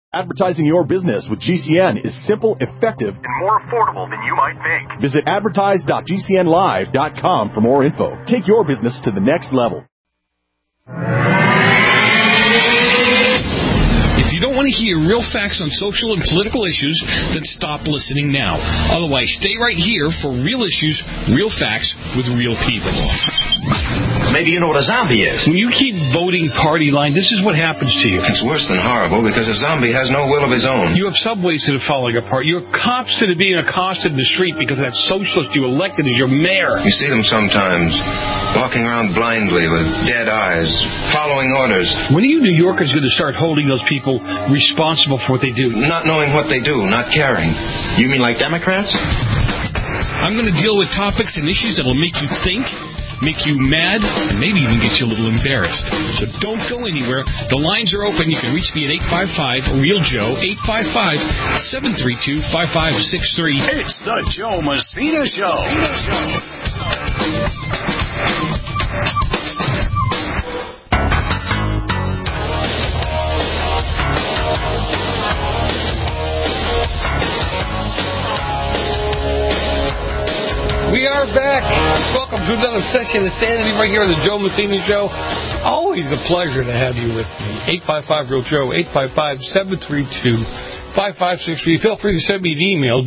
Advertising your business with GCN is simple, effective, and more affordable than you might think. Visit advertise.gcnlive.com for more info. Take your business to the next level. If you don't want to hear real facts on social and political issues, then stop listening now. Otherwise, stay right here for real issues, real facts with real people. Maybe you know what a zombie is. When you keep voting party line, this is what happens to you. It's worse than horrible because a zombie has no will of his own. You have subways that are falling apart. You have cops that are being accosted in the street because that socialist you elected as your mayor. You see them sometimes walking around blindly with dead eyes, following orders. When are you New Yorkers going to start holding those people responsible for what they do? Not knowing what they do, not caring. You mean like Democrats? I'm going to deal with topics and issues that will make you think, make you mad, and maybe even get you a little embarrassed. So don't go anywhere. The lines are open. You can reach me at 855-REAL-JOE, 855-732-5563. It's the Joe Messina Show. We are back. Welcome to another session of Sanity right here on the Joe Messina Show. Always a pleasure to have you with me. 855-REAL-JOE, 855-732-5563. Feel free to send me an email,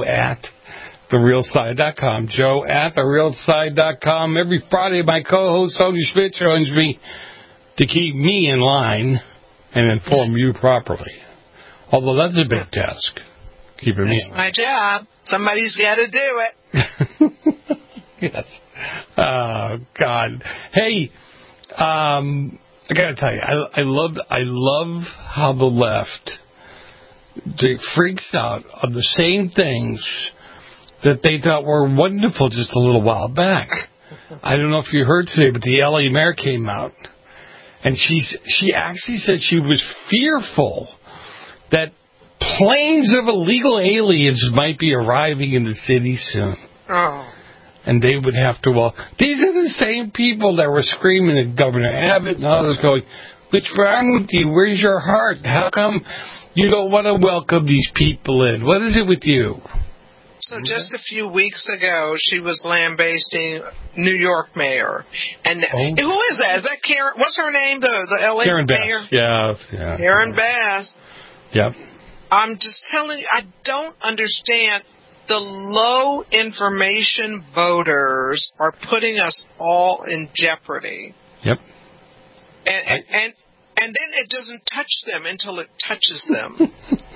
joe@therealside.com. joe@therealside.com. Every Friday, my co-host, Sonia Schmidt, joins me to keep me in line and inform you properly. Although that's a big task. Keeping me in line. My job. Somebody's got to do it. Yes. Oh, God. Hey, I got to tell you, I love how the left freaks out on the same things that they thought were wonderful just a little while back. I don't know if you heard today, but the L.A. mayor came out, and she actually said she was fearful that planes of illegal aliens might be arriving in the city soon. Oh. And they would have to these are the same people that were screaming at Governor Abbott and others going, what's wrong with you? Where's your heart? How come you don't want to welcome these people in? What is it with you? So just a few weeks ago, she was lambasting New York mayor. And who is that? Is that Karen? What's her name? The L.A. Karen mayor? Bass. Yeah. Karen Bass. Yep. I'm just telling you, I don't understand. The low information voters are putting us all in jeopardy. Yep. And then it doesn't touch them until it touches them.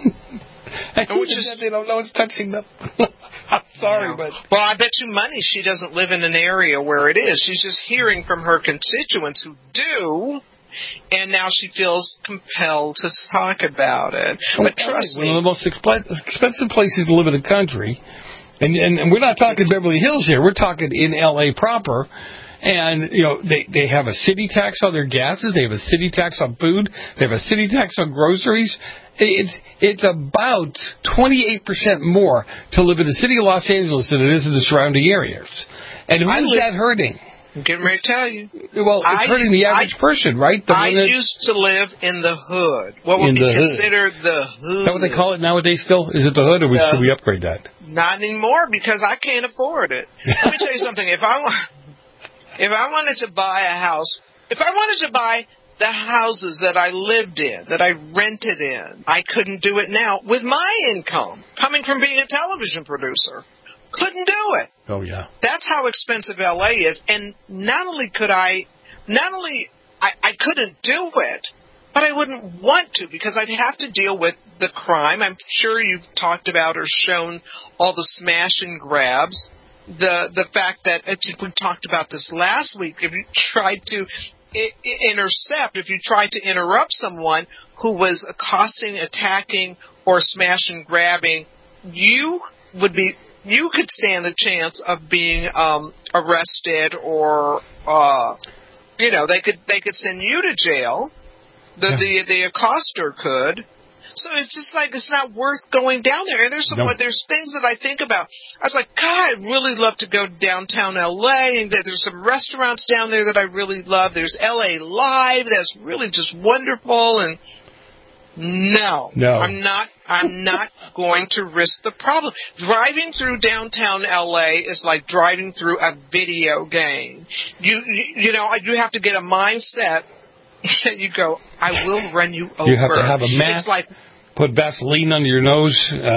Which is they don't know it's touching them. I'm sorry, but well, I bet you money she doesn't live in an area where it is. She's just hearing from her constituents who do. And now she feels compelled to talk about it. But trust me, one of the most expensive places to live in the country, and we're not talking Beverly Hills here. We're talking in L.A. proper. And, you know, they have a city tax on their gases. They have a city tax on food. They have a city tax on groceries. It's about 28% more to live in the city of Los Angeles than it is in the surrounding areas. And who is that hurting? I'm getting ready to tell you. Well, it's hurting the average person, right? I used to live in the hood. What would be considered the hood? Is that what they call it nowadays still? Is it the hood, or should we upgrade that? Not anymore, because I can't afford it. Let me tell you something. If I wanted to buy a house, if I wanted to buy the houses that I lived in, that I rented in, I couldn't do it now with my income coming from being a television producer. Couldn't do it. Oh, yeah. That's how expensive L.A. is. And not only I couldn't do it, but I wouldn't want to, because I'd have to deal with the crime. I'm sure you've talked about or shown all the smash and grabs. The fact that, I think we talked about this last week, if you tried to intercept, if you tried to interrupt someone who was accosting, attacking, or smash and grabbing, you could stand the chance of being arrested, or they could send you to jail. The accoster could. So it's just like it's not worth going down there. And there's things that I think about. I was like, God, I'd really love to go downtown L.A. and there's some restaurants down there that I really love. There's L.A. Live that's really just wonderful, and No. I'm not going to risk the problem. Driving through downtown LA is like driving through a video game. You have to get a mindset that you go, I will run you over. You have to have a mask. It's like, put Vaseline under your nose.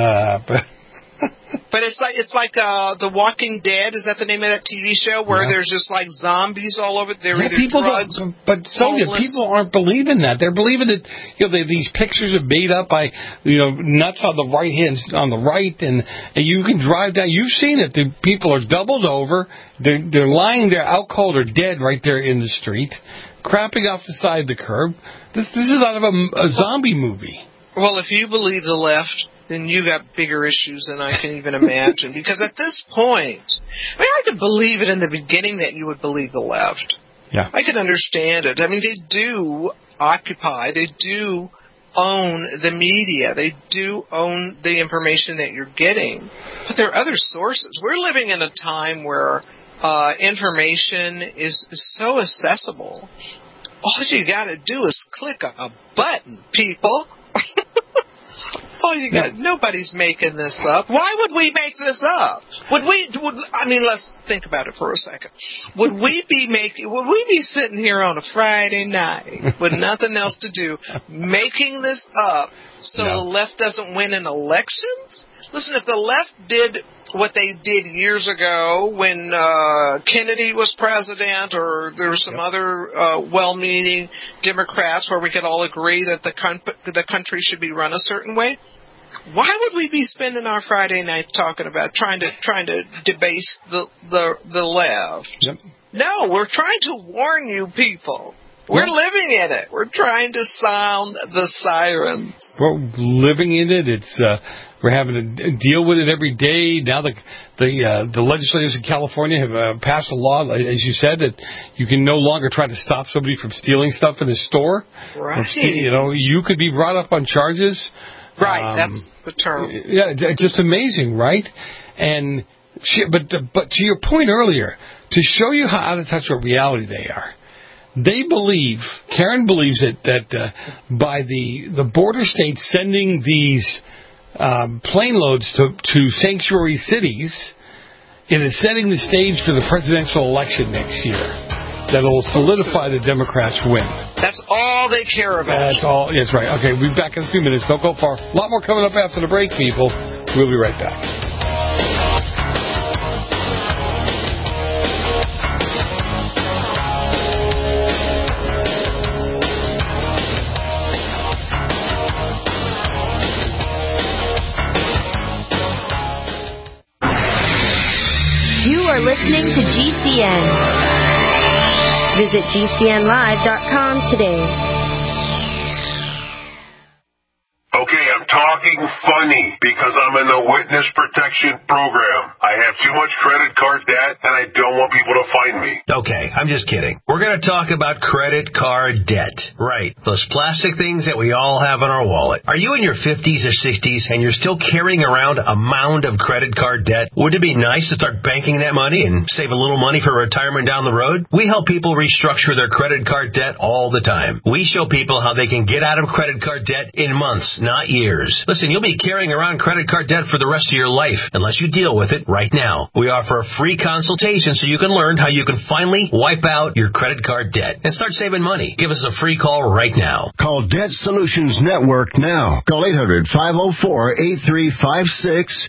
But it's like The Walking Dead. Is that the name of that TV show where there's just like zombies all over? They're either drugs. But Sonia, people aren't believing that. They're believing that these pictures are made up by nuts on the right hand on the right, and you can drive down. You've seen it. The people are doubled over. They're lying there out cold or dead right there in the street, crapping off the side of the curb. This is out of a zombie movie. Well, if you believe the left, then you got bigger issues than I can even imagine. Because at this point, I could believe it in the beginning that you would believe the left. Yeah. I could understand it. I mean, they do occupy, they do own the media, they do own the information that you're getting. But there are other sources. We're living in a time where information is so accessible. All you got to do is click a button, people. Nobody's making this up. Why would we make this up? Let's think about it for a second. Would we be sitting here on a Friday night with nothing else to do, making this up so the left doesn't win in elections? Listen, if the left did what they did years ago when Kennedy was president, or there were some other well-meaning Democrats where we could all agree that the country should be run a certain way, why would we be spending our Friday night talking about trying to debase the left? Yep. No, we're trying to warn you people. We're living in it. We're trying to sound the sirens. We're living in it. It's we're having to deal with it every day. Now the legislators in California have passed a law, as you said, that you can no longer try to stop somebody from stealing stuff in a store. Right. You could be brought up on charges. Right, that's the term. Yeah, just amazing, right? And but to your point earlier, to show you how out of touch with reality they are, Karen believes that by the border states sending these plane loads to sanctuary cities, it is setting the stage for the presidential election next year. That'll solidify the Democrats' win. That's all they care about. That's all. That's right. Okay, we'll be back in a few minutes. Don't go far. A lot more coming up after the break, people. We'll be right back. You are listening to GCN. Visit GCNlive.com today. Okay, I'm talking funny because I'm in the witness protection program. I have too much credit card debt and I don't want people to find me. Okay, I'm just kidding. We're going to talk about credit card debt. Right, those plastic things that we all have in our wallet. Are you in your 50s or 60s and you're still carrying around a mound of credit card debt? Would it be nice to start banking that money and save a little money for retirement down the road? We help people restructure their credit card debt all the time. We show people how they can get out of credit card debt in months, not years. Listen, you'll be carrying around credit card debt for the rest of your life unless you deal with it right now. We offer a free consultation so you can learn how you can finally wipe out your credit card debt and start saving money. Give us a free call right now. Call Debt Solutions Network now. Call 800-504-8356.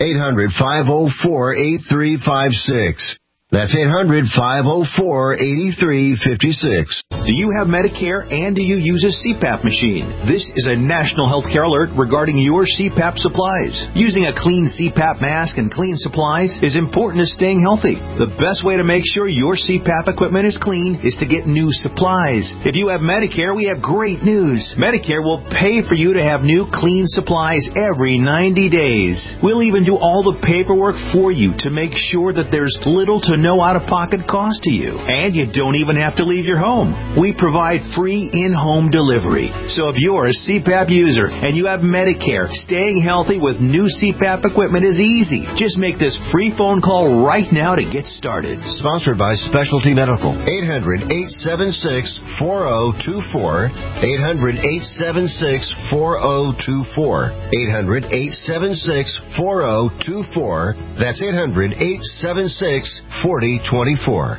800-504-8356. That's 800-504-8356. Do you have Medicare and do you use a CPAP machine? This is a national healthcare alert regarding your CPAP supplies. Using a clean CPAP mask and clean supplies is important to staying healthy. The best way to make sure your CPAP equipment is clean is to get new supplies. If you have Medicare, we have great news. Medicare will pay for you to have new clean supplies every 90 days. We'll even do all the paperwork for you to make sure that there's little to to no out-of-pocket cost to you. And you don't even have to leave your home. We provide free in-home delivery. So if you're a CPAP user and you have Medicare, staying healthy with new CPAP equipment is easy. Just make this free phone call right now to get started. Sponsored by Specialty Medical. 800-876-4024. 800-876-4024. 800-876-4024. That's 800-876-4024.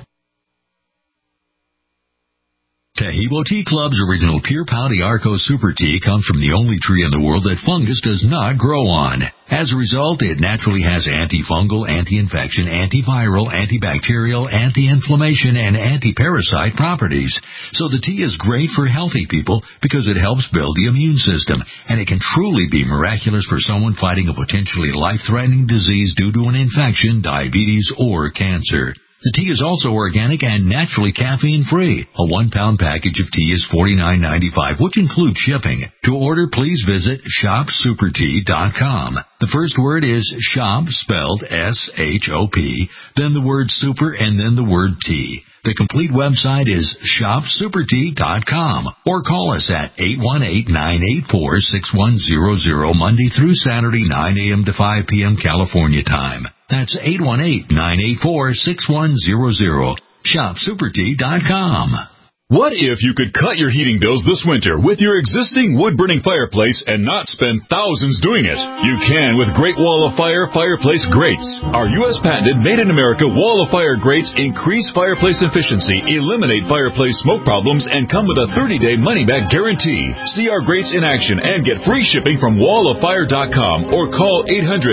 Tahibo Tea Club's original Pure Pouty Arco Super Tea comes from the only tree in the world that fungus does not grow on. As a result, it naturally has antifungal, anti-infection, antiviral, antibacterial, anti-inflammation, and anti-parasite properties. So the tea is great for healthy people because it helps build the immune system, and it can truly be miraculous for someone fighting a potentially life-threatening disease due to an infection, diabetes, or cancer. The tea is also organic and naturally caffeine-free. A 1-pound package of tea is $49.95, which includes shipping. To order, please visit shopsupertea.com. The first word is shop, spelled S-H-O-P, then the word super, and then the word tea. The complete website is shopsupertea.com, or call us at 818-984-6100 Monday through Saturday, 9 a.m. to 5 p.m. California time. That's 818-984-6100. shopsupertea.com. What if you could cut your heating bills this winter with your existing wood-burning fireplace and not spend thousands doing it? You can with Great Wall of Fire fireplace grates. Our U.S. patented made-in-America Wall of Fire grates increase fireplace efficiency, eliminate fireplace smoke problems, and come with a 30-day money-back guarantee. See our grates in action and get free shipping from walloffire.com or call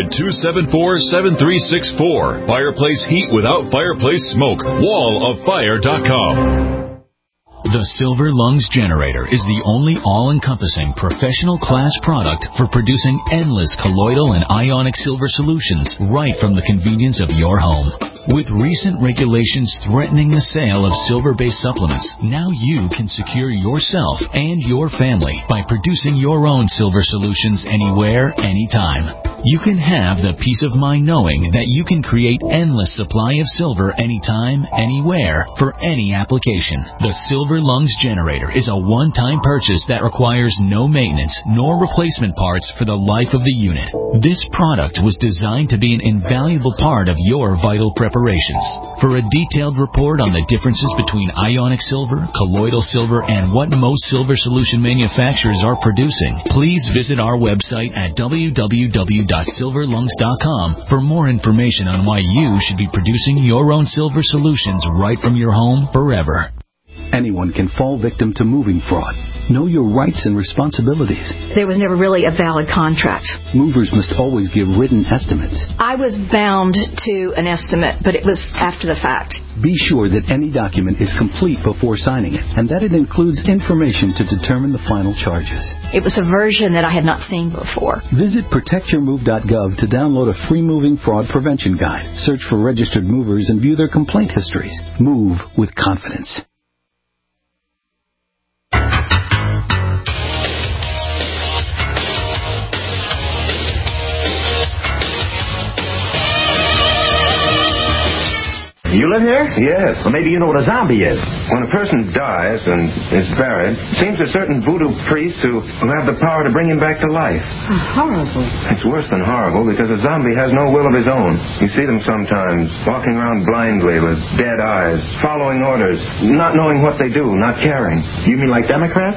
800-274-7364. Fireplace heat without fireplace smoke. walloffire.com. The Silver Lungs Generator is the only all-encompassing professional class product for producing endless colloidal and ionic silver solutions right from the convenience of your home. With recent regulations threatening the sale of silver-based supplements, now you can secure yourself and your family by producing your own silver solutions anywhere, anytime. You can have the peace of mind knowing that you can create endless supply of silver anytime, anywhere, for any application. The Silver Lungs Generator is a one-time purchase that requires no maintenance nor replacement parts for the life of the unit. This product was designed to be an invaluable part of your vital preparations. For a detailed report on the differences between ionic silver, colloidal silver, and what most silver solution manufacturers are producing, please visit our website at www.silverlungs.com for more information on why you should be producing your own silver solutions right from your home forever. Anyone can fall victim to moving fraud. Know your rights and responsibilities. There was never really a valid contract. Movers must always give written estimates. I was bound to an estimate, but it was after the fact. Be sure that any document is complete before signing it, and that it includes information to determine the final charges. It was a version that I had not seen before. Visit protectyourmove.gov to download a free moving fraud prevention guide. Search for registered movers and view their complaint histories. Move with confidence. You live here? Yes. Well, maybe you know what a zombie is. When a person dies and is buried, it seems a certain voodoo priest who have the power to bring him back to life. Horrible. It's worse than horrible because a zombie has no will of his own. You see them sometimes walking around blindly with dead eyes, following orders, not knowing what they do, not caring. You mean like Democrats?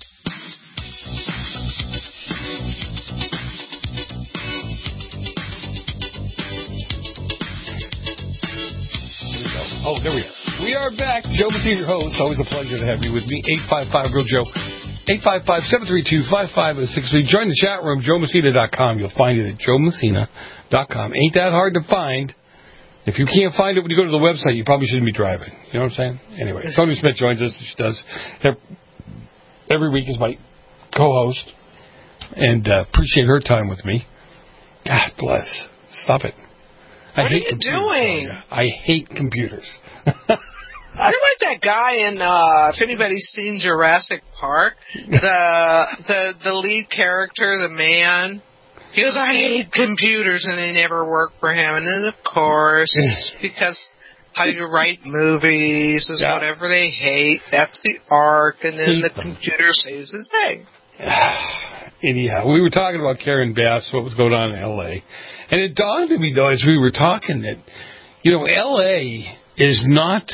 Oh, there we go. We are back. Joe Messina, your host. Always a pleasure to have you with me. 855-REAL-JOE. 855-732-5563. Join the chat room, joemessina.com. You'll find it at joemessina.com. Ain't that hard to find. If you can't find it when you go to the website, you probably shouldn't be driving. You know what I'm saying? Anyway, Tony Smith joins us. She does every week is my co-host. And appreciate her time with me. God bless. Stop it. What are you doing? I hate computers. You're like that guy in, if anybody's seen Jurassic Park, the lead character, the man, he goes, I hate computers, and they never work for him. And then, of course, because how you write movies is whatever they hate. That's the art, and then the computer says it's hey. Anyhow, we were talking about Karen Bass, what was going on in L.A., and it dawned on me, though, as we were talking that, L.A. is not...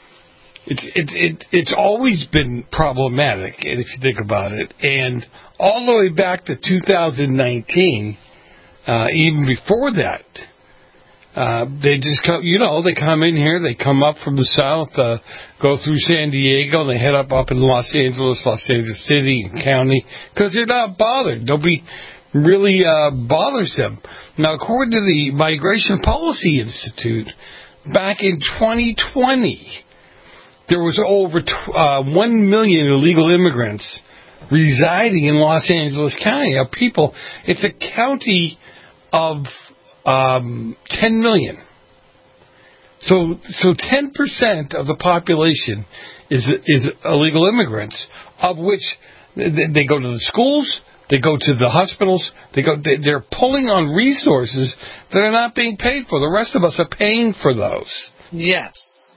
It's always been problematic, if you think about it. And all the way back to 2019, even before that, they just come, they come in here, they come up from the south, go through San Diego, and they head up in Los Angeles City and County, because they're not bothered. Nobody really bothers them. Now, according to the Migration Policy Institute, back in 2020, there was over 1 million illegal immigrants residing in Los Angeles County. Now, people, it's a county of 10 million. So 10% of the population is illegal immigrants, of which they go to the schools, they go to the hospitals, they're pulling on resources that are not being paid for. The rest of us are paying for those. Yes.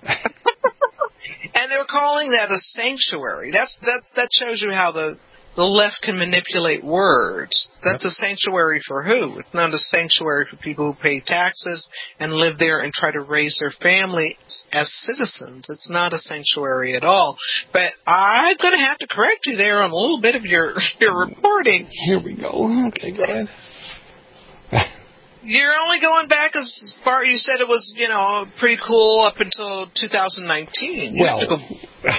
And they're calling that a sanctuary. That shows you how the left can manipulate words. That's a sanctuary for who? It's not a sanctuary for people who pay taxes and live there and try to raise their family as citizens. It's not a sanctuary at all. But I'm going to have to correct you there on a little bit of your reporting. Here we go. Okay, go ahead. You're only going back as far, you said it was, pretty cool up until 2019. You have to go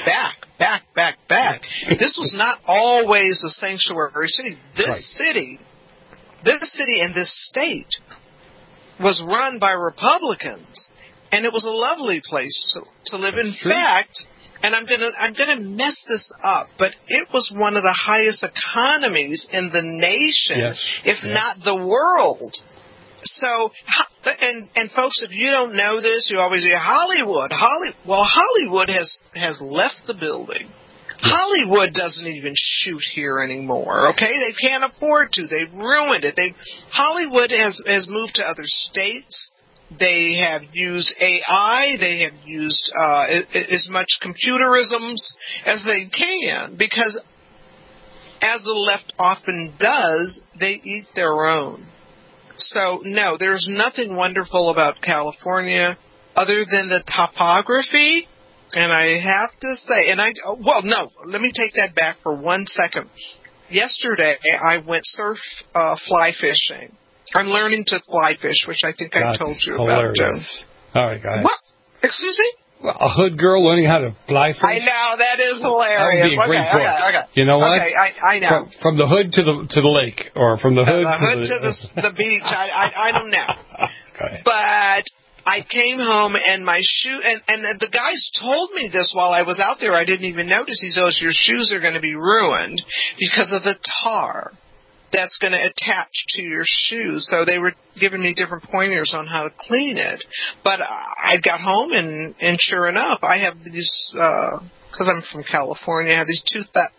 back. This was not always a sanctuary city. This city and this state was run by Republicans, and it was a lovely place to live. In fact, and I'm gonna mess this up, but it was one of the highest economies in the nation, if not the world. So, and folks, if you don't know this, you always hear Hollywood. Hollywood has left the building. Hollywood doesn't even shoot here anymore, okay? They can't afford to. They've ruined it. Hollywood has moved to other states. They have used AI. They have used as much computerisms as they can, because as the left often does, they eat their own. So, no, there's nothing wonderful about California other than the topography. And I have to say, let me take that back for 1 second. Yesterday, I went fly fishing. I'm learning to fly fish, which I think I told you about. Hilarious. All right, go ahead. What? Excuse me? Well, a hood girl learning how to fly fish? I know, that is hilarious. That would be a great book. Okay. You know what? Okay, I know. From the hood to the lake, or from the hood to the beach. I don't know. But I came home and my shoe, and the guys told me this while I was out there. I didn't even notice. He says, your shoes are going to be ruined because of the tar that's going to attach to your shoes. So they were giving me different pointers on how to clean it. But I got home, and sure enough, I have these, because I'm from California, I have these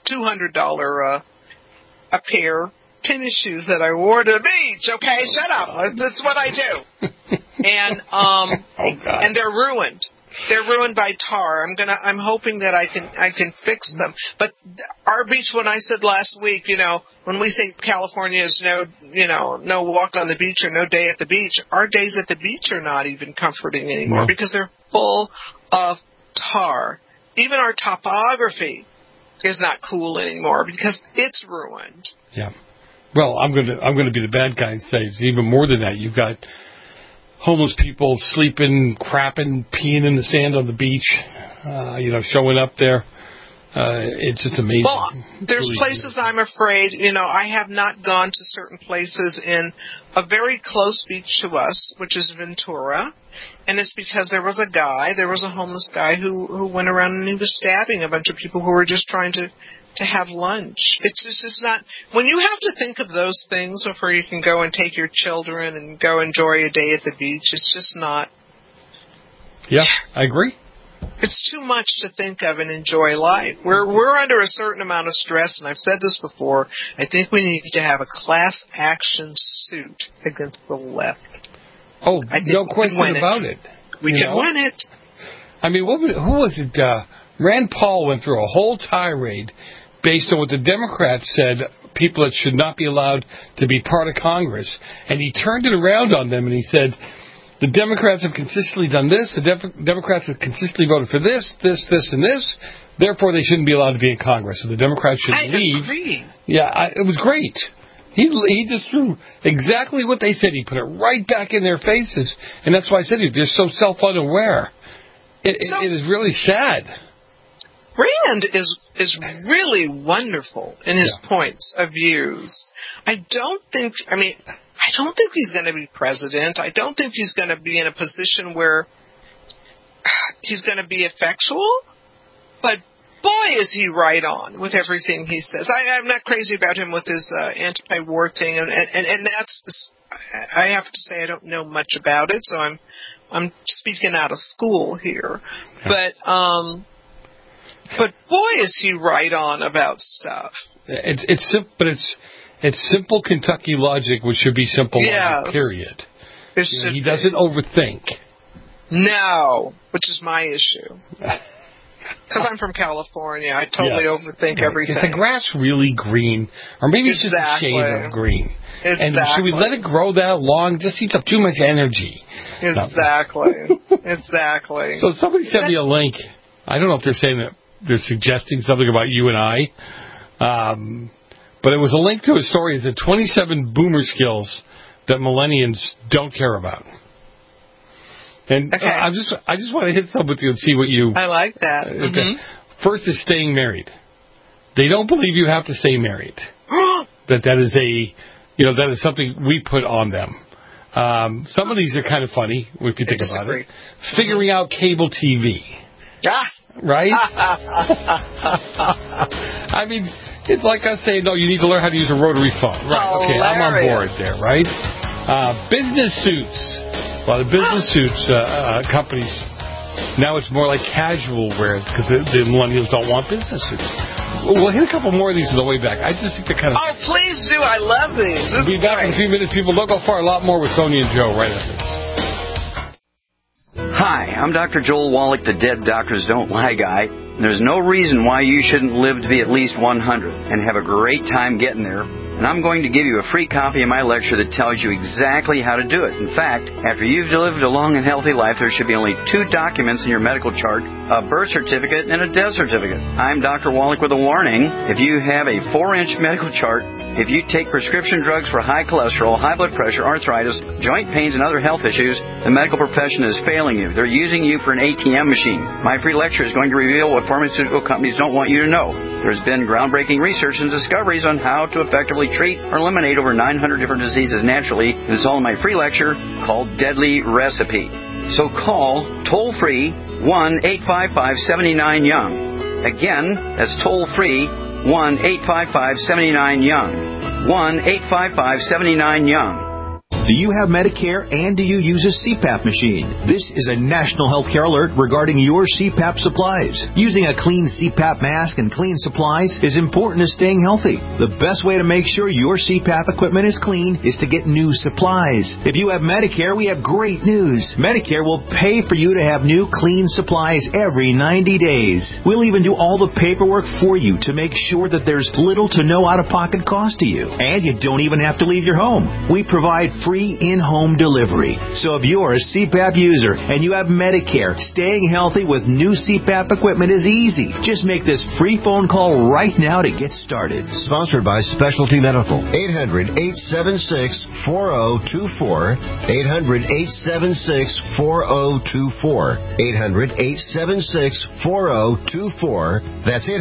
$200 a pair tennis shoes that I wore to the beach. Okay, shut up. That's what I do. And and they're ruined. They're ruined by tar. I'm hoping that I can fix them. But our beach, when I said last week, when we say California is no walk on the beach or no day at the beach, our days at the beach are not even comforting anymore because they're full of tar. Even our topography is not cool anymore because it's ruined. Yeah. Well, I'm gonna be the bad guy and say it's even more than that. You've got homeless people sleeping, crapping, peeing in the sand on the beach, showing up there. It's just amazing. Well, there's places I'm afraid, I have not gone to certain places in a very close beach to us, which is Ventura. And it's because there was a homeless guy who went around and he was stabbing a bunch of people who were just trying to have lunch. It's just not, when you have to think of those things before you can go and take your children and go enjoy a day at the beach, it's just not. Yeah, I agree. It's too much to think of and enjoy life. We're under a certain amount of stress, and I've said this before, I think we need to have a class action suit against the left. Oh, no question about it. We can win it. I mean, who was it? Rand Paul went through a whole tirade based on what the Democrats said, people that should not be allowed to be part of Congress. And he turned it around on them and he said, the Democrats have consistently done this, the Democrats have consistently voted for this, and this, therefore they shouldn't be allowed to be in Congress. So the Democrats should leave. Agree. Yeah, it was great. He just threw exactly what they said. He put it right back in their faces. And that's why I said they're so self-unaware. It is really sad. Rand is really wonderful in his points of views. I don't think he's going to be president. I don't think he's going to be in a position where he's going to be effectual. But boy, is he right on with everything he says. I'm not crazy about him with his anti-war thing, and that's. I have to say I don't know much about it, so I'm speaking out of school here. But boy, is he right on about stuff. It's simple Kentucky logic, which should be simple logic, period. He doesn't overthink. No, which is my issue. Because I'm from California, I totally overthink everything. Is the grass really green? Or maybe it's just a shade of green. Exactly. And should we let it grow that long? It just eats up too much energy. Exactly. Exactly. So somebody sent me a link. I don't know if they're saying that they're suggesting something about you and I. But it was a link to a story. It's 27 boomer skills that millennials don't care about. And I just want to hit some with you and see what you... I like that. First is staying married. They don't believe you have to stay married. that is something we put on them. Some of these are kind of funny if you think about it. Figuring out cable TV. Right? I mean, it's like us saying, no, you need to learn how to use a rotary phone. Right, okay, I'm on board there, right? Business suits. A lot of business suits companies, now it's more like casual wear because the millennials don't want business suits. We'll hit a couple more of these on the way back. I just think they're kind of... Oh, please do. I love these. We'll be back in a few minutes, people. Don't go far. A lot more with Sonia and Joe right after this. Hi, I'm Dr. Joel Wallach, the Dead Doctors Don't Lie guy. There's no reason why you shouldn't live to be at least 100 and have a great time getting there. And I'm going to give you a free copy of my lecture that tells you exactly how to do it. In fact, after you've lived a long and healthy life, there should be only 2 documents in your medical chart, a birth certificate and a death certificate. I'm Dr. Wallach with a warning. If you have a 4-inch medical chart, if you take prescription drugs for high cholesterol, high blood pressure, arthritis, joint pains, and other health issues, the medical profession is failing you. They're using you for an ATM machine. My free lecture is going to reveal what pharmaceutical companies don't want you to know. There's been groundbreaking research and discoveries on how to effectively treat or eliminate over 900 different diseases naturally. And it's all in my free lecture called Deadly Recipe. So call toll-free 1-855-79-YOUNG. Again, that's toll-free 1-855-79-YOUNG. 1-855-79-YOUNG. Do you have Medicare and do you use a CPAP machine? This is a national healthcare alert regarding your CPAP supplies. Using a clean CPAP mask and clean supplies is important to staying healthy. The best way to make sure your CPAP equipment is clean is to get new supplies. If you have Medicare, we have great news. Medicare will pay for you to have new clean supplies every 90 days. We'll even do all the paperwork for you to make sure that there's little to no out-of-pocket cost to you. And you don't even have to leave your home. We provide free in-home delivery. So if you're a CPAP user and you have Medicare, staying healthy with new CPAP equipment is easy. Just make this free phone call right now to get started. Sponsored by Specialty Medical. 800-876-4024. 800-876-4024. 800-876-4024. That's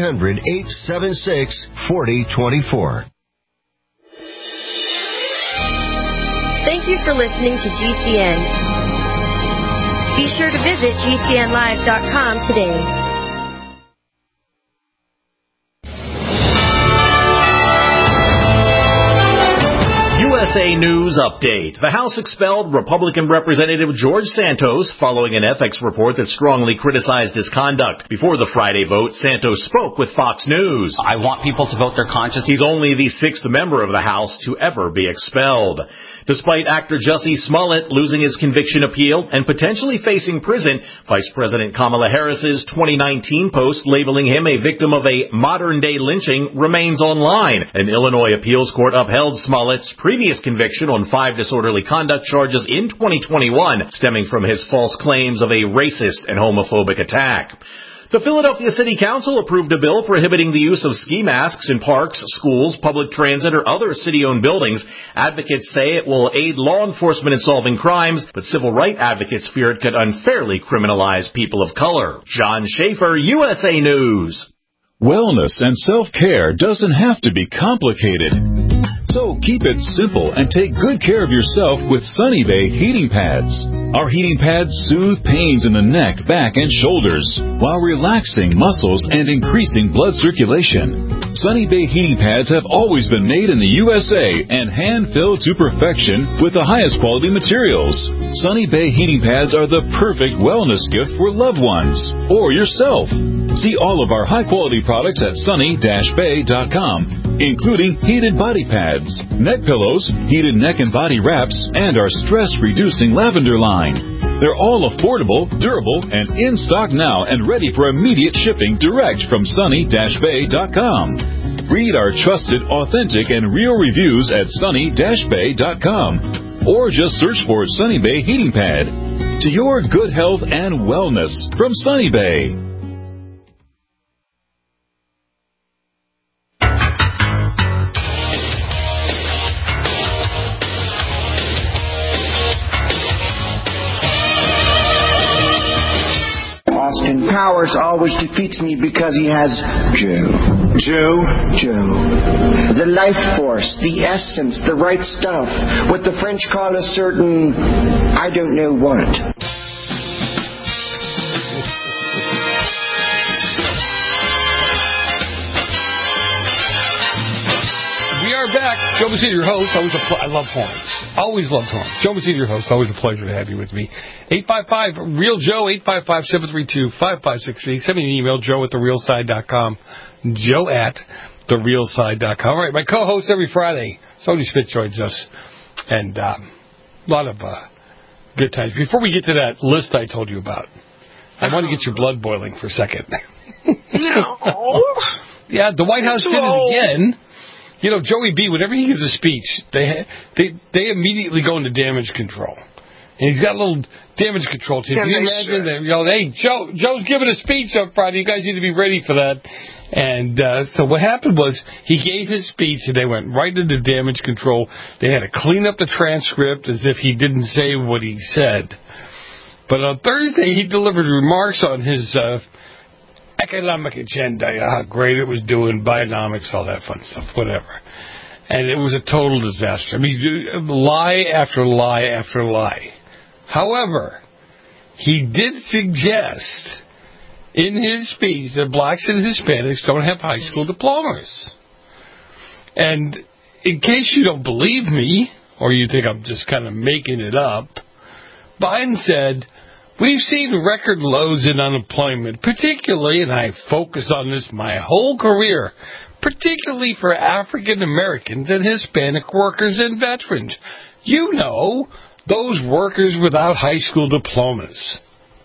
800-876-4024. Thank you for listening to GCN. Be sure to visit GCNlive.com today. U.S. USA News Update. The House expelled Republican Representative George Santos following an ethics report that strongly criticized his conduct. Before the Friday vote, Santos spoke with Fox News. I want people to vote their conscience. He's only the 6th member of the House to ever be expelled. Despite actor Jussie Smollett losing his conviction appeal and potentially facing prison, Vice President Kamala Harris's 2019 post labeling him a victim of a modern-day lynching remains online. An Illinois appeals court upheld Smollett's previous conviction on 5 disorderly conduct charges in 2021, stemming from his false claims of a racist and homophobic attack. The Philadelphia City Council approved a bill prohibiting the use of ski masks in parks, schools, public transit, or other city-owned buildings. Advocates say it will aid law enforcement in solving crimes, but civil rights advocates fear it could unfairly criminalize people of color. John Schaefer, USA News. Wellness and self-care doesn't have to be complicated. So keep it simple and take good care of yourself with Sunny Bay heating pads. Our heating pads soothe pains in the neck, back, and shoulders while relaxing muscles and increasing blood circulation. Sunny Bay heating pads have always been made in the USA and hand-filled to perfection with the highest quality materials. Sunny Bay heating pads are the perfect wellness gift for loved ones or yourself. See all of our high-quality products at sunny-bay.com, including heated body pads, neck pillows, heated neck and body wraps, and our stress-reducing lavender line. They're all affordable, durable, and in stock now and ready for immediate shipping direct from sunny-bay.com. Read our trusted, authentic, and real reviews at sunny-bay.com, or just search for Sunny Bay Heating Pad. To your good health and wellness from Sunny Bay. Austin Powers always defeats me because he has Joe. The life force, the essence, the right stuff. What the French call a certain, I don't know what. We are back. Joe Messina, your host. I love horns. Always loved horns. Joe Messina, your host. Always a pleasure to have you with me. 855-REAL-JOE, 855-732-5563. Send me an email, joe@therealside.com. joe@therealside.com. All right, my co-host every Friday, Sonia Smith, joins us. And a lot of good times. Before we get to that list I told you about, I want to get your blood boiling for a second. No. Yeah, the White House did it again. You know, Joey B., whenever he gives a speech, they immediately go into damage control. And he's got a little damage control team. Can you imagine that? You know, hey, Joe's giving a speech on Friday. You guys need to be ready for that. And so what happened was he gave his speech, and they went right into damage control. They had to clean up the transcript as if he didn't say what he said. But on Thursday, he delivered remarks on his economic agenda, how great it was doing, Bidenomics, all that fun stuff, whatever. And it was a total disaster. I mean, lie after lie after lie. However, he did suggest in his speech that blacks and Hispanics don't have high school diplomas. And in case you don't believe me, or you think I'm just kind of making it up, Biden said, we've seen record lows in unemployment, particularly, and I focus on this my whole career, particularly for African Americans and Hispanic workers and veterans. You know, those workers without high school diplomas.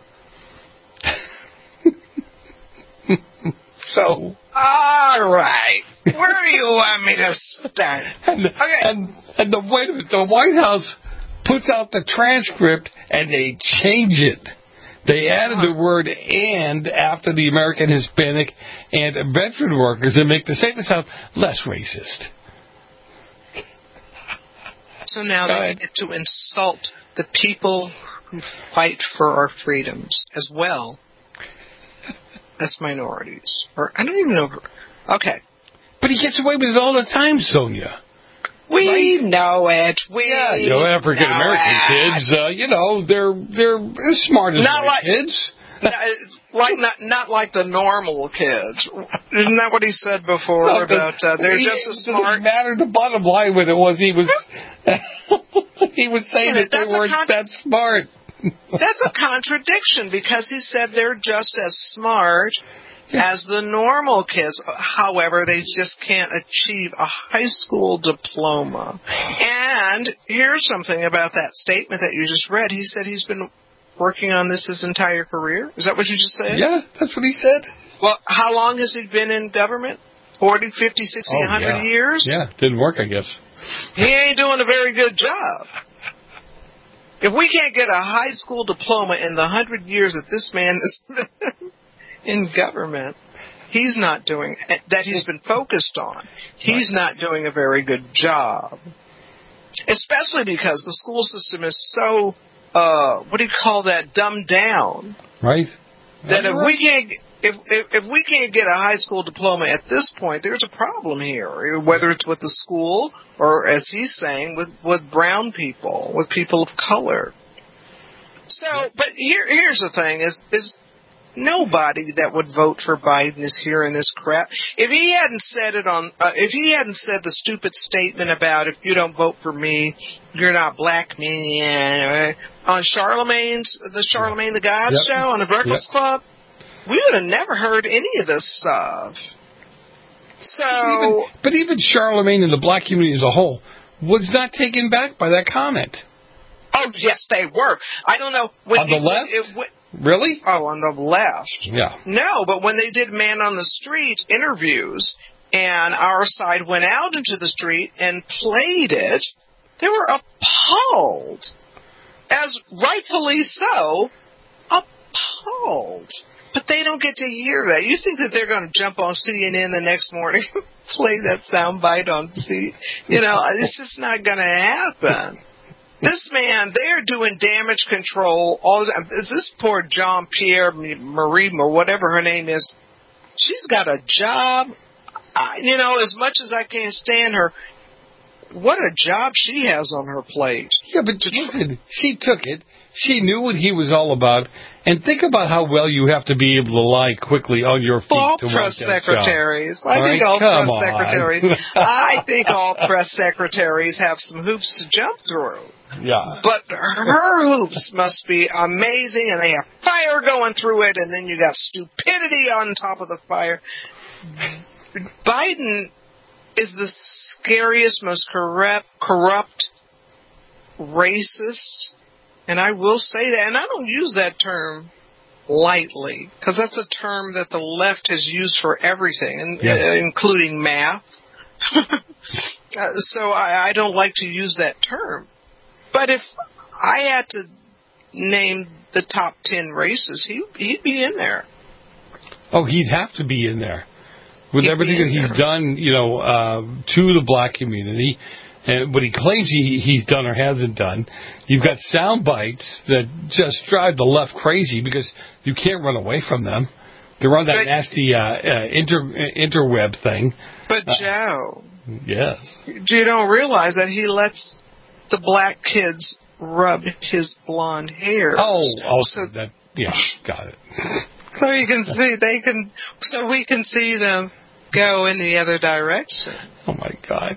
So, all right. Where do you want me to start? And the White House puts out the transcript and they change it. They added the word "and" after the American, Hispanic, and veteran workers and make the statement sound less racist. So now they get to insult the people who fight for our freedoms as well as minorities. Or I don't even know. Okay. But he gets away with it all the time, Sonia. We know it. You know, African American kids. They're as smart as white kids. Not like the normal kids. Isn't that what he said before about they're just as smart? It doesn't matter. The bottom line with it was he was. He was saying that they weren't that smart. That's a contradiction because he said they're just as smart as the normal kids. However, they just can't achieve a high school diploma. And here's something about that statement that you just read. He said he's been working on this his entire career. Is that what you just said? Yeah, that's what he said. Well, how long has he been in government? 40, 50, 60, 100 years? Yeah, didn't work, I guess. He ain't doing a very good job. If we can't get a high school diploma in the 100 years that this man has been in government, he's not doing, that he's been focused on, he's not doing a very good job. Especially because the school system is so, what do you call that, dumbed down. Right. That if we can't get a high school diploma at this point, there's a problem here, whether it's with the school or, as he's saying, with brown people, with people of color. So, but here's the thing: is nobody that would vote for Biden is hearing this crap. If he hadn't said the stupid statement about if you don't vote for me, you're not black man on Charlemagne the God show on the Breakfast Club. We would have never heard any of this stuff. So, but even Charlemagne and the black community as a whole was not taken back by that comment. Oh, yes, they were. I don't know. On the left? Really? Oh, on the left. Yeah. No, but when they did Man on the Street interviews and our side went out into the street and played it, they were appalled. As rightfully so, appalled. But they don't get to hear that. You think that they're going to jump on CNN the next morning, play that soundbite on CNN? You know, it's just not going to happen. This man, they're doing damage control. Is this poor Jean-Pierre Marie, or whatever her name is? She's got a job. You know, as much as I can't stand her, what a job she has on her plate. Yeah, but listen, she took it. She knew what he was all about. And think about how well you have to be able to lie quickly on your feet all to press watch that secretaries. show. I think all come press on. secretaries. I think all press secretaries have some hoops to jump through. Yeah. But her hoops must be amazing, and they have fire going through it, and then you got stupidity on top of the fire. Biden is the scariest, most corrupt, racist. And I will say that, and I don't use that term lightly, because that's a term that the left has used for everything, including math. So I don't like to use that term. But if I had to name the top 10 races, he'd be in there. Oh, he'd have to be in there. With everything that he's done, you know, to the black community, and what he claims he's done or hasn't done. You've got sound bites that just drive the left crazy because you can't run away from them. They're on that nasty interweb thing. But, Joe. Yes. You don't realize that he lets the black kids rub his blonde hair. Oh, got it. So you can see, so we can see them go in the other direction. Oh, my God.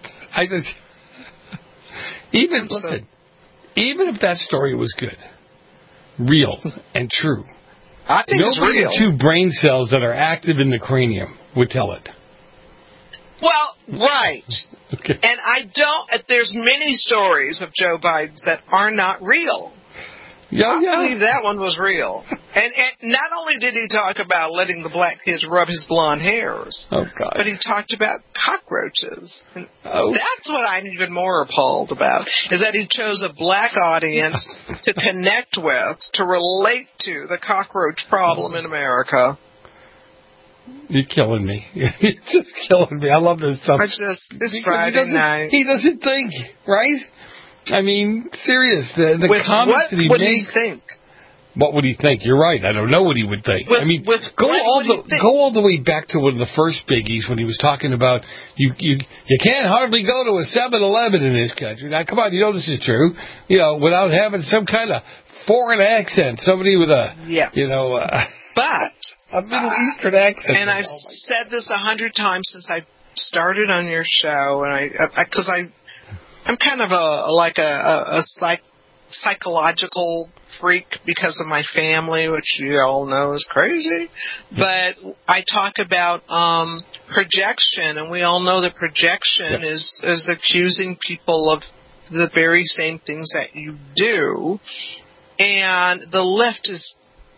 Even if that story was good, real and true, I think it's real. Nobody 2 brain cells that are active in the cranium would tell it. Well, right. Okay. And there's many stories of Joe Biden that are not real. I believe that one was real. And not only did he talk about letting the black kids rub his blonde hairs, but he talked about cockroaches. And that's what I'm even more appalled about, is that he chose a black audience to connect with, to relate to the cockroach problem in America. You're killing me. You're just killing me. I love this stuff. It's Friday night. He doesn't think, right? I mean, serious. The comments that he What would he think? What would he think? You're right. I don't know what he would think. Go all the way back to one of the first biggies when he was talking about you can't hardly go to a 7-Eleven in this country. Now, come on, you know this is true. You know, without having some kind of foreign accent, somebody with a but a Middle Eastern accent. And I've said this 100 times since I started on your show, and because I'm kind of a psychological freak because of my family, which you all know is crazy. But I talk about projection, and we all know that projection is accusing people of the very same things that you do, and the left is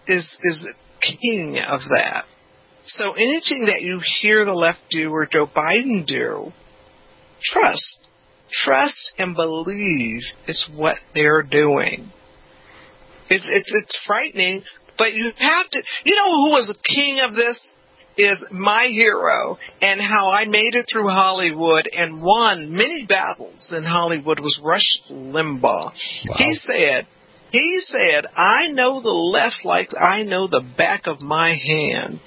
king of that. So anything that you hear the left do or Joe Biden do, trust and believe is what they're doing. It's frightening, but you have to. You know who was the king of this? Is my hero, and how I made it through Hollywood and won many battles in Hollywood was Rush Limbaugh. Wow. He said, I know the left like I know the back of my hand.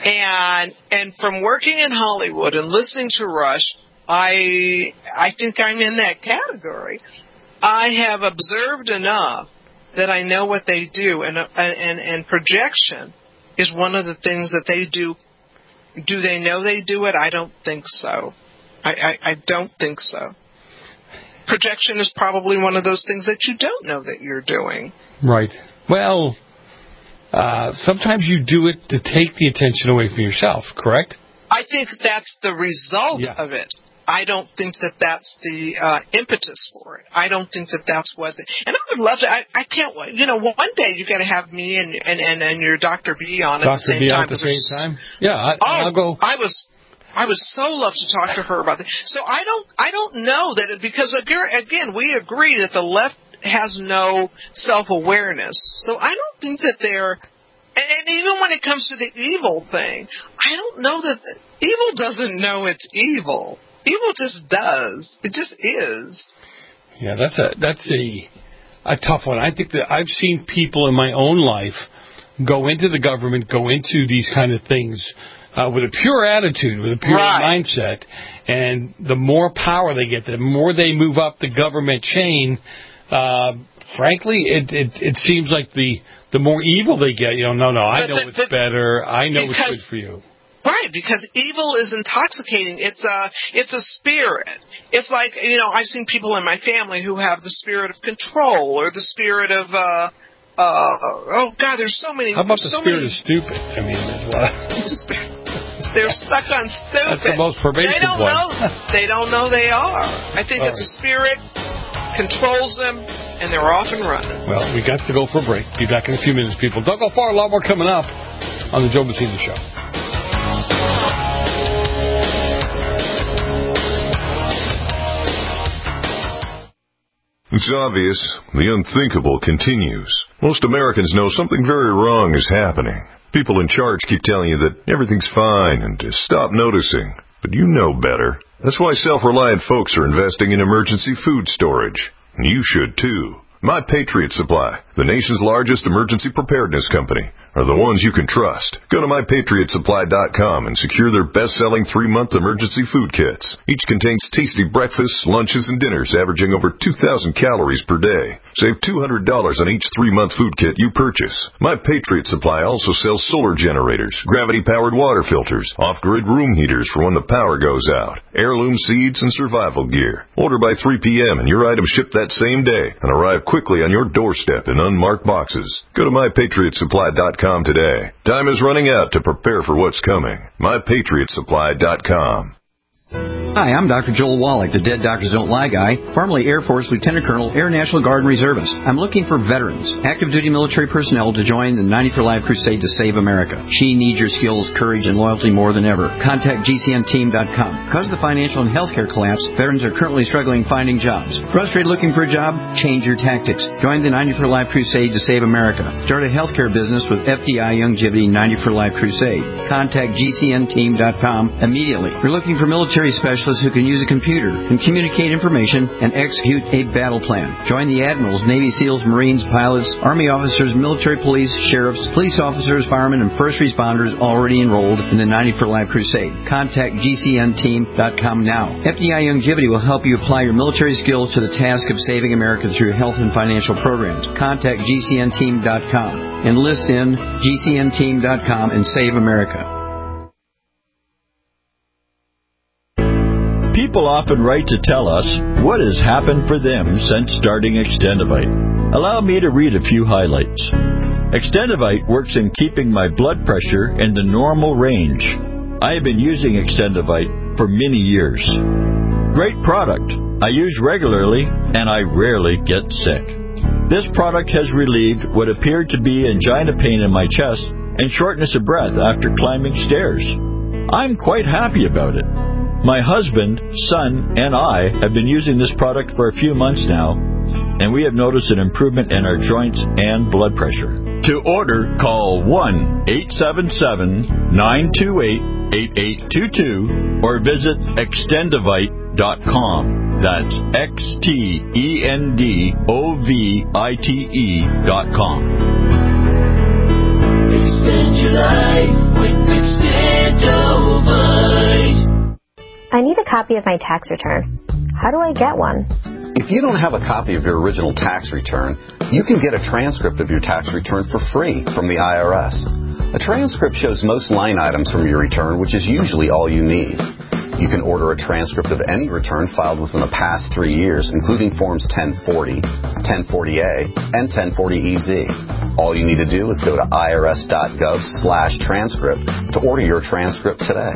And from working in Hollywood and listening to Rush, I think I'm in that category. I have observed enough that I know what they do, and projection is one of the things that they do. Do they know they do it? I don't think so. I don't think so. Projection is probably one of those things that you don't know that you're doing. Right. Well, sometimes you do it to take the attention away from yourself, correct? I think that's the result of it. I don't think that that's the impetus for it. I don't think that that's what. And I would love to. I can't. You know, one day you got to have me and your Dr. B on at the same time. Dr. B at the same time. Yeah, I'll go. I would so love to talk to her about that. So I don't know that because again we agree that the left has no self-awareness. So I don't think that they're. And even when it comes to the evil thing, I don't know that evil doesn't know it's evil. Evil just does. It just is. Yeah, that's a tough one. I think that I've seen people in my own life go into the government, go into these kind of things with a pure attitude, with a pure mindset, and the more power they get, the more they move up the government chain. Frankly, it seems like the more evil they get. You know, I know it's better. I know it's good for you. Right, because evil is intoxicating. It's a spirit. It's like, you know, I've seen people in my family who have the spirit of control or the spirit of oh God, there's so many. How about the spirit of stupid? I mean, they're stuck on stupid. That's the most pervasive one. They don't know they are. I think that the spirit controls them, and they're off and running. Well, we got to go for a break. Be back in a few minutes, people. Don't go far. A lot more coming up on the Joe Messina Show. It's obvious. The unthinkable continues. Most Americans know something very wrong is happening. People in charge keep telling you that everything's fine and to stop noticing. But you know better. That's why self-reliant folks are investing in emergency food storage. And you should too. My Patriot Supply, the nation's largest emergency preparedness company, are the ones you can trust. Go to MyPatriotSupply.com and secure their best-selling 3-month emergency food kits. Each contains tasty breakfasts, lunches, and dinners averaging over 2,000 calories per day. Save $200 on each 3-month food kit you purchase. My Patriot Supply also sells solar generators, gravity-powered water filters, off-grid room heaters for when the power goes out, heirloom seeds, and survival gear. Order by 3 p.m. and your items ship that same day and arrive quickly on your doorstep in unmarked boxes. Go to MyPatriotSupply.com today. Time is running out to prepare for what's coming. MyPatriotSupply.com. Hi, I'm Dr. Joel Wallach, the Dead Doctors Don't Lie guy, formerly Air Force Lieutenant Colonel, Air National Guard Reservist. I'm looking for veterans, active duty military personnel to join the 90 for Life crusade to save America. She needs your skills, courage, and loyalty more than ever. Contact GCNteam.com. Because of the financial and healthcare collapse, veterans are currently struggling finding jobs. Frustrated looking for a job? Change your tactics. Join the 90 for Life crusade to save America. Start a healthcare business with FDI Youngevity 90 for Life crusade. Contact GCNteam.com immediately. We're looking for military specialists who can use a computer and communicate information and execute a battle plan. Join the admirals, Navy SEALs, Marines, pilots, Army officers, military police, sheriffs, police officers, firemen, and first responders already enrolled in the 90 for Life crusade. Contact GCNteam.com now. FDI Youngevity will help you apply your military skills to the task of saving America through health and financial programs. Contact GCNteam.com. Enlist in GCNteam.com and save America. People often write to tell us what has happened for them since starting Extendivite. Allow me to read a few highlights. Extendivite works in keeping my blood pressure in the normal range. I have been using Extendivite for many years. Great product. I use regularly, and I rarely get sick. This product has relieved what appeared to be angina pain in my chest and shortness of breath after climbing stairs. I'm quite happy about it. My husband, son, and I have been using this product for a few months now, and we have noticed an improvement in our joints and blood pressure. To order, call 1-877-928-8822 or visit Extendivite.com. That's XTENDOVITE.com. Extend your life with Extendivite. I need a copy of my tax return. How do I get one? If you don't have a copy of your original tax return, you can get a transcript of your tax return for free from the IRS. A transcript shows most line items from your return, which is usually all you need. You can order a transcript of any return filed within the past 3 years, including Forms 1040, 1040A, and 1040EZ. All you need to do is go to irs.gov/transcript to order your transcript today.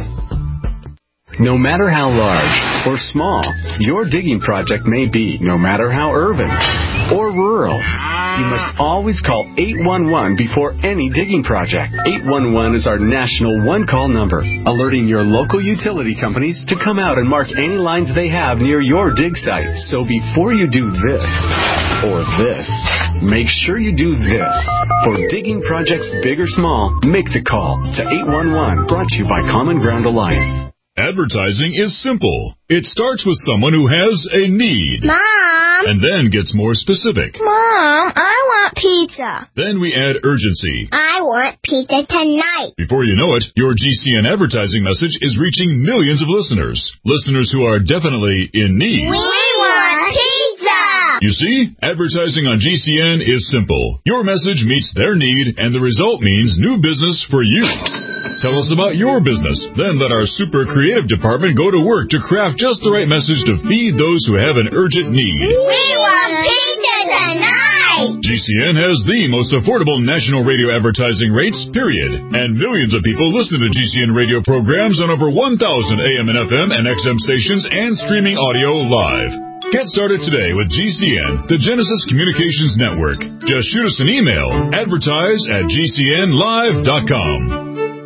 No matter how large or small your digging project may be, no matter how urban or rural, you must always call 811 before any digging project. 811 is our national one-call number, alerting your local utility companies to come out and mark any lines they have near your dig site. So before you do this or this, make sure you do this. For digging projects big or small, make the call to 811, brought to you by Common Ground Alliance. Advertising is simple. It starts with someone who has a need. Mom! And then gets more specific. Mom, I want pizza. Then we add urgency. I want pizza tonight. Before you know it, your GCN advertising message is reaching millions of listeners. Listeners who are definitely in need. We want pizza! You see, advertising on GCN is simple. Your message meets their need, and the result means new business for you. Tell us about your business. Then let our super creative department go to work to craft just the right message to feed those who have an urgent need. We want pizza tonight! GCN has the most affordable national radio advertising rates, period. And millions of people listen to GCN radio programs on over 1,000 AM and FM and XM stations and streaming audio live. Get started today with GCN, the Genesis Communications Network. Just shoot us an email, advertise@gcnlive.com.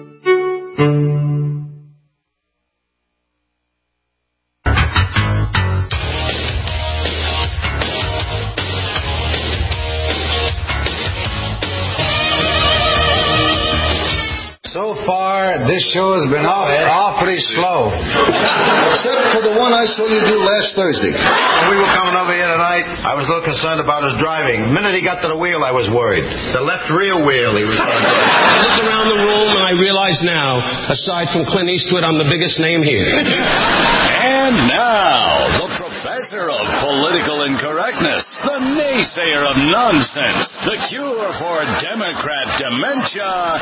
So far, this show has been awfully slow. Except for the one I saw you do last Thursday. When we were coming over here tonight, I was a little concerned about his driving. The minute he got to the wheel, I was worried. The left rear wheel, he was trying to... I look around the room and I realize now, aside from Clint Eastwood, I'm the biggest name here. And now, the professor of political incorrectness, the naysayer of nonsense, the cure for Democrat dementia,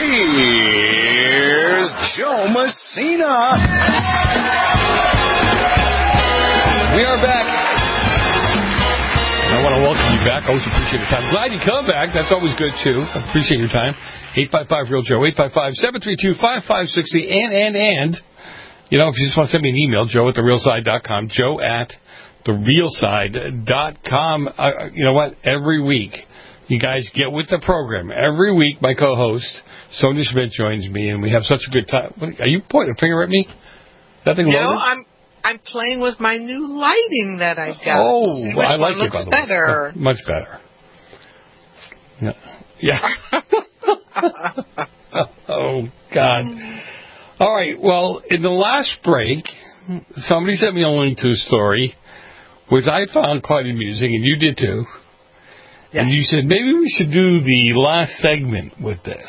here's Joe Messina. We are back. I want to welcome you back. Always appreciate your time. Glad you come back. That's always good, too. I appreciate your time. 855-REAL-JOE, 855-732-5560, and, you know, if you just want to send me an email, joe@therealside.com, joe@therealside.com. You know what? Every week, you guys get with the program. Every week, my co-host, Sonia Schmidt, joins me, and we have such a good time. Are you pointing a finger at me? That thing No, loaded? I'm playing with my new lighting that I got. Oh, which I like one it, by looks the better. way. Much better. Yeah. Oh, God. All right, well, in the last break, somebody sent me a link to a story, which I found quite amusing, and you did too. Yes. And you said, maybe we should do the last segment with this.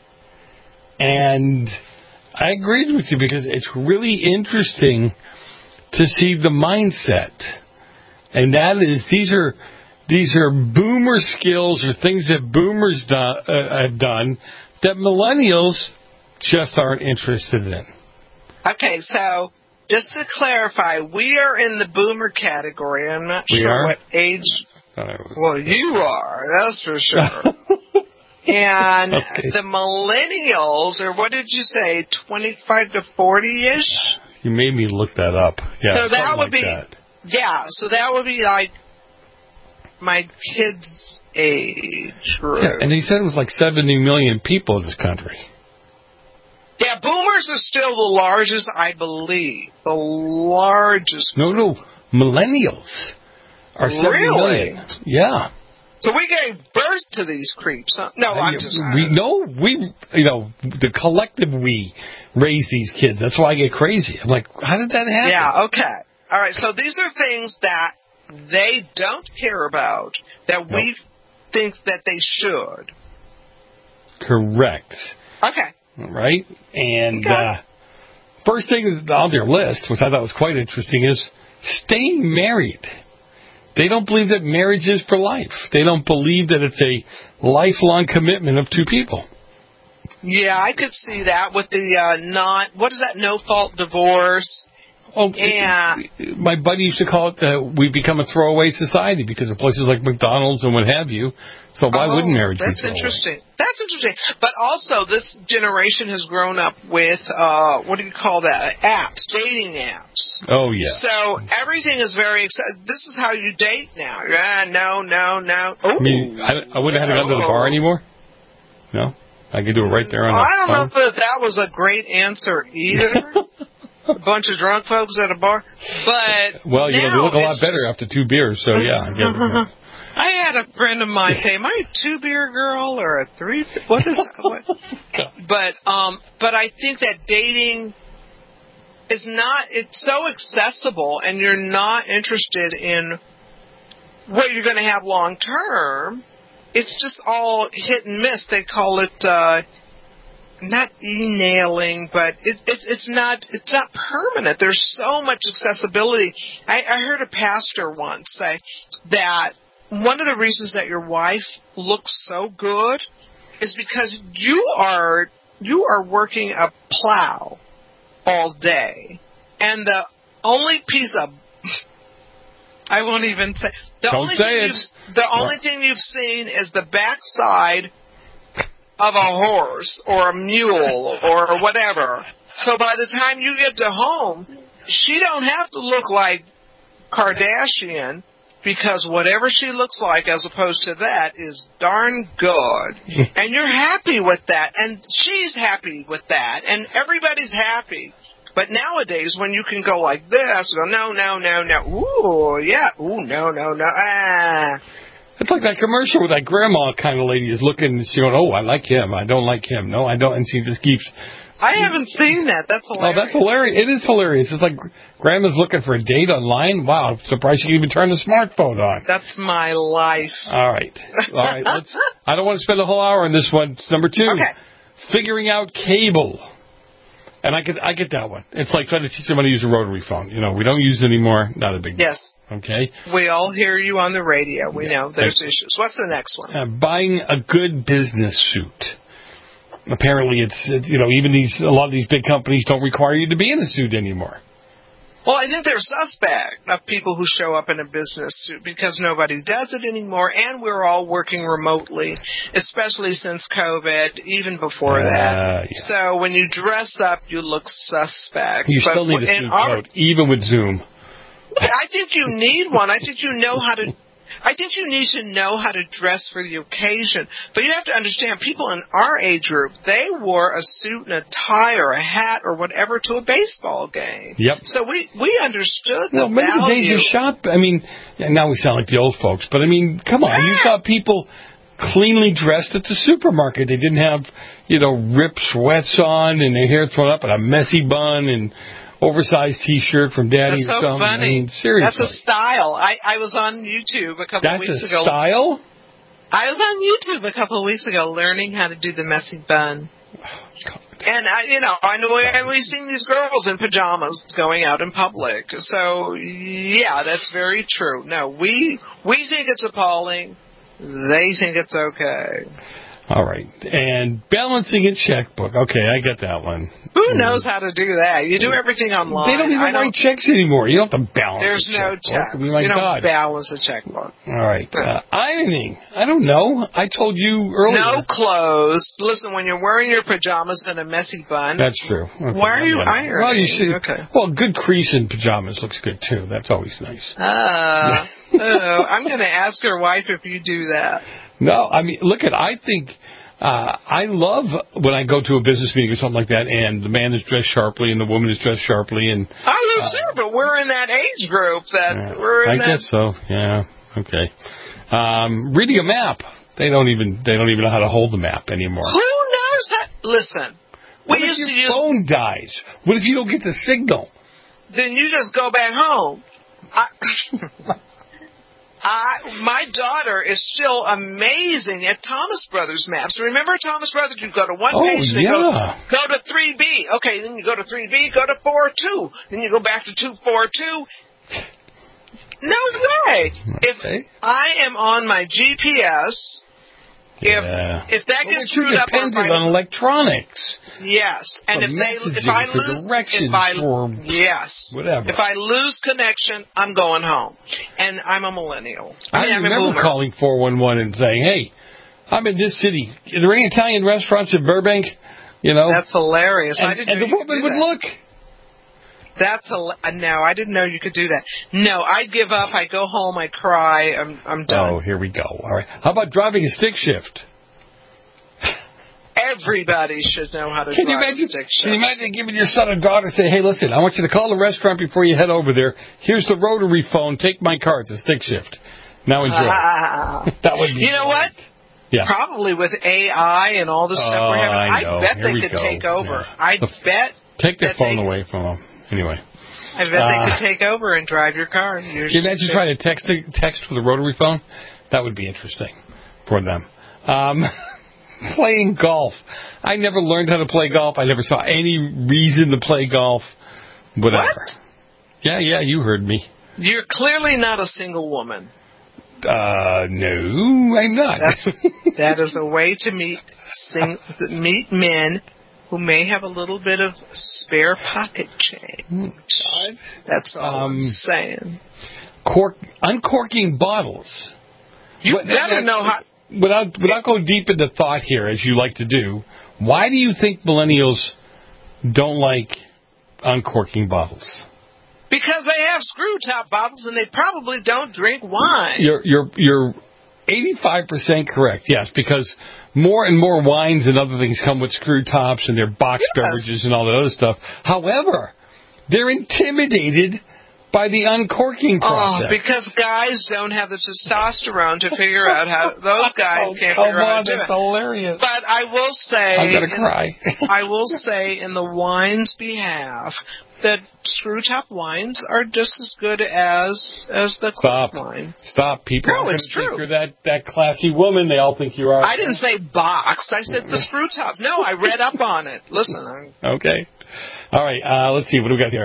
And I agreed with you because it's really interesting to see the mindset. And that is, these are boomer skills or things that boomers have done that millennials just aren't interested in. Okay, so Just to clarify, we are in the boomer category. I'm not sure what age. Well, you are. That's for sure. And the millennials, or what did you say, 25 to 40-ish? You made me look that up. Yeah, so that would be that. Yeah, so that would be like my kids' age group. Yeah, and he said it was like 70 million people in this country. Yeah, boomers are still the largest, I believe. The largest. No, millennials are 70 million. Yeah. So we gave birth to these creeps, huh? No, I'm just... the collective we raise these kids. That's why I get crazy. I'm like, how did that happen? Yeah, okay. All right, so these are things that they don't care about that we think that they should. Correct. Okay. Right? And first thing on their list, which I thought was quite interesting, is staying married. They don't believe that marriage is for life. They don't believe that it's a lifelong commitment of two people. Yeah, I could see that with the what is that, no-fault divorce? Oh, yeah. My buddy used to call it, we've become a throwaway society because of places like McDonald's and what have you. So why wouldn't marriage be That's interesting. That's interesting. But also, this generation has grown up with, what do you call that? Apps, dating apps. Oh, yeah. So everything is very, this is how you date now. No. Ooh. I mean, I wouldn't have had to go to the bar anymore? No? I could do it right there on the I don't phone. know if that was a great answer either. A bunch of drunk folks at a bar. But well, you look a lot better after 2 beers, so yeah, I get it. I had a friend of mine say, "Am I a 2-beer girl or a 3? What is what?" But I think that dating is not. It's so accessible, and you're not interested in what you're going to have long term. It's just all hit and miss. They call it not e-nailing, but it's not permanent. There's so much accessibility. I heard a pastor once say that one of the reasons that your wife looks so good is because you are working a plow all day, and the only piece of I won't even say the only thing you've seen is the backside of a horse or a mule or whatever. So by the time you get to home, she don't have to look like Kardashian, because whatever she looks like as opposed to that is darn good. And you're happy with that, and she's happy with that, and everybody's happy. But nowadays, when you can go like this, go no, ooh, yeah, ooh, no, It's like that commercial where that grandma kind of lady is looking and she's going, oh, I like him, I don't like him, no, I don't, and she just keeps... I haven't seen that. That's hilarious. Oh, that's hilarious. It is hilarious. It's like grandma's looking for a date online. Wow, I'm surprised she can even turn the smartphone on. That's my life. All right. I don't want to spend a whole hour on this one. It's number 2. Okay. Figuring out cable. And I get that one. It's like trying to teach someone to use a rotary phone. You know, we don't use it anymore. Not a big deal. Yes. Okay. We all hear you on the radio. We know there's issues. What's the next one? Buying a good business suit. Apparently, it's even a lot of these big companies don't require you to be in a suit anymore. Well, I think they're suspect of people who show up in a business suit because nobody does it anymore, and we're all working remotely, especially since COVID, even before that. Yeah. So when you dress up, you look suspect. You still need a suit coat, even with Zoom. I think you need one. I think you need to know how to dress for the occasion. But you have to understand, people in our age group, they wore a suit and a tie or a hat or whatever to a baseball game. Yep. So we understood the value. Remember the days you shop? I mean, now we sound like the old folks, but I mean, come on. You saw people cleanly dressed at the supermarket. They didn't have, ripped sweats on and their hair thrown up in a messy bun and oversized T-shirt from Daddy or something. That's so funny. I mean, seriously. That's a style. I was on YouTube a couple of weeks ago. That's a style? I was on YouTube a couple of weeks ago learning how to do the messy bun. And we've seen these girls in pajamas going out in public. So, yeah, that's very true. No, we think it's appalling. They think it's okay. All right. And balancing a checkbook. Okay, I got that one. Who knows how to do that? You do everything online. They don't even write checks anymore. You don't have to balance There's a no checkbook. checks. I mean, my you don't God. balance a checkbook. All right. Ironing. I don't know. I told you earlier. No clothes. Listen, when you're wearing your pajamas and a messy bun. That's true. Okay, why are you ironing? Well, you see. Okay. Well, good crease in pajamas looks good, too. That's always nice. I'm going to ask your wife if you do that. No, I mean, I think... I love when I go to a business meeting or something like that, and the man is dressed sharply and the woman is dressed sharply, and I live there, but we're in that age group I guess so. Yeah. Okay. Reading a map. They don't even know how to hold the map anymore. Who knows that? Listen, what if your phone dies? What if you don't get the signal? Then you just go back home. My daughter is still amazing at Thomas Brothers maps. Remember Thomas Brothers? You go to one page, and go to 3B. Okay, then you go to 3B, go to 4.2. Then you go back to 2.4.2. No way. Okay. If I am on my GPS, if that gets screwed up, dependent on electronics. Yes, and if I lose connection, I'm going home, and I'm a millennial. I remember calling 411 and saying, "Hey, I'm in this city. Are there any Italian restaurants in Burbank?" You know, that's hilarious. And the woman would look. No, I didn't know you could do that. No, I give up. I go home. I cry. I'm done. Oh, here we go. All right. How about driving a stick shift? Everybody should know how to drive a stick shift. Can you imagine giving your son or daughter, say, "Hey, listen, I want you to call the restaurant before you head over there. Here's the rotary phone. Take my car. It's a stick shift. Now enjoy." That would be. You know what? Yeah. Probably with AI and all the stuff we're having, I bet they could take over. Yeah. I bet. Take their phone away from them. Anyway. I bet they could take over and drive your car. Can you imagine trying to text with a rotary phone? That would be interesting for them. Playing golf. I never learned how to play golf. I never saw any reason to play golf. Whatever. What? Yeah, you heard me. You're clearly not a single woman. No, I'm not. That is a way to meet men who may have a little bit of spare pocket change. That's all I'm saying. Uncorking bottles. You better know how. Without going deep into thought here, as you like to do, why do you think millennials don't like uncorking bottles? Because they have screw top bottles and they probably don't drink wine. You're 85% correct. Yes, because more and more wines and other things come with screw tops and they're boxed beverages and all that other stuff. However, they're intimidated by the uncorking process. Oh, because guys don't have the testosterone to figure out how. Those guys can't figure out how to do it. That's hilarious. But I will say, I'm gonna cry. I will say, in the wine's behalf, that screw top wines are just as good as the cork wine. Stop, people. No, it's true. Think you're that classy woman. They all think you are. I didn't say boxed. I said the screw top. No, I read up on it. Listen. Okay. All right. Let's see. What do we got here?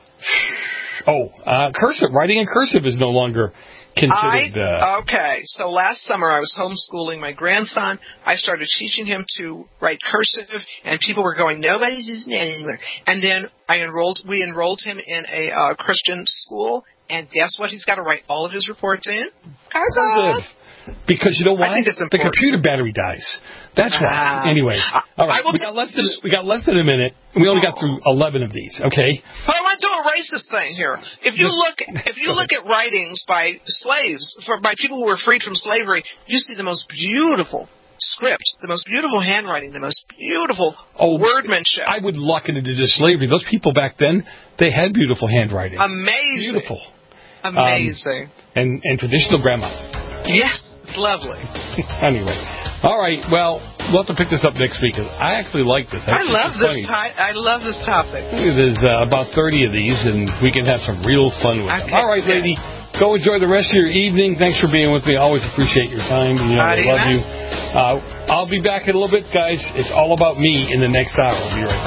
Cursive. Writing in cursive is no longer considered... Okay, so last summer I was homeschooling my grandson. I started teaching him to write cursive, and people were going, nobody's using it anymore. And then we enrolled him in a Christian school, and guess what? He's got to write all of his reports in cursive. Because you know why? I think it's important. The computer battery dies. That's why. Anyway, all right. We got less than a minute, and we only got through 11 of these. Okay. But I want to do a racist thing here. If you look at writings by slaves, by people who were freed from slavery, you see the most beautiful script, the most beautiful handwriting, the most beautiful wordmanship. I would liken it to just slavery. Those people back then, they had beautiful handwriting. Amazing. Beautiful. Amazing. And traditional grammar. Yes. Lovely. Anyway, all right. Well, we'll have to pick this up next week. I actually like this. I love this topic. There's about 30 of these, and we can have some real fun with them. All right, lady. Go enjoy the rest of your evening. Thanks for being with me. I always appreciate your time. I love you. I'll be back in a little bit, guys. It's all about me in the next hour. I'll be right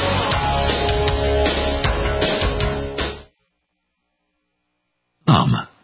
back.